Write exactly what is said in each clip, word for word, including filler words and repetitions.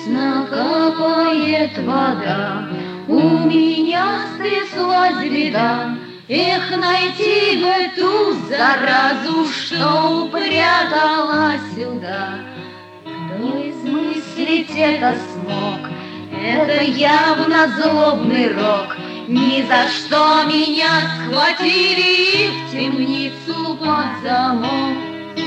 Грустно капает вода, у меня стряслась беда. Эх, найти бы ту заразу, что упрятала сюда. Кто измыслить это смог? Это явно злобный рок. Ни за что меня схватили и в темницу под замок.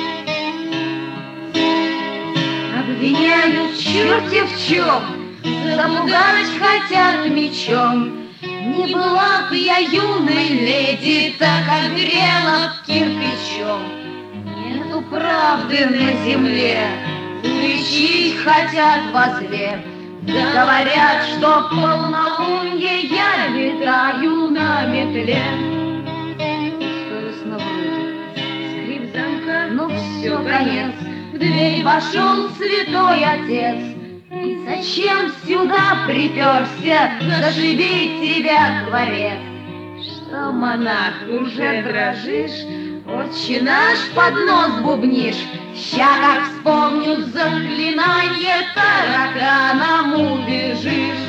Обвиняют черти в чем, запугать хотят мечом. Не была б я юной леди, так огрела б кирпичом. Нету правды на земле, уличить хотят возле. Говорят, что в полнолуние я летаю на метле. Совестно вроде, скрип замка, ну все, конец. В дверь вошел святой отец. И зачем сюда приперся, заживи тебя, творец? Что, монах, уже дрожишь? Отче наш под нос бубнишь. Ща как вспомню заклинание, тараканом убежишь.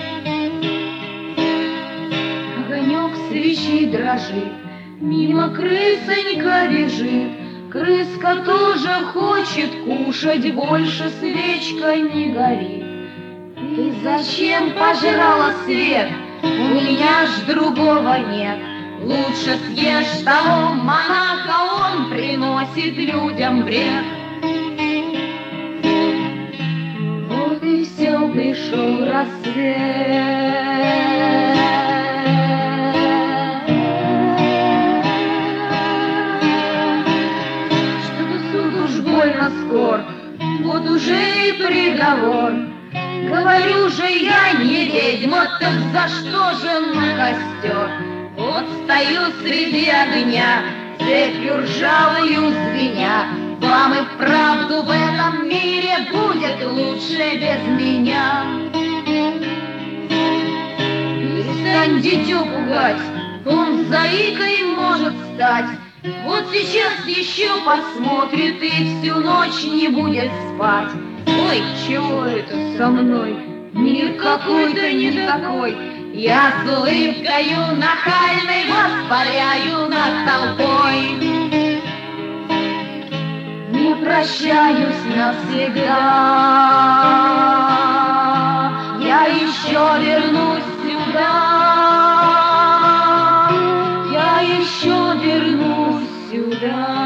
Огонек свечи дрожит, мимо крысонька бежит. Крыска тоже хочет кушать, больше свечка не горит. Ты зачем пожрала свет? У меня ж другого нет. Лучше съешь того монаха, он приносит людям бред. Вот и все, пришел рассвет. Больно скор, вот уже и приговор. Говорю же, я не ведьма, так за что же на костер? Вот стою среди огня, цепью ржавою звеня. Вам и вправду в этом мире будет лучше без меня. Перестань дитё пугать, он заикой может стать. Вот сейчас еще посмотрит и всю ночь не будет спать. Ой, чего это со мной? Мир какой-то не такой. Я с улыбкою нахальной воспаряю над толпой. Не прощаюсь навсегда, я еще вернусь сюда. Я еще вернусь сюда.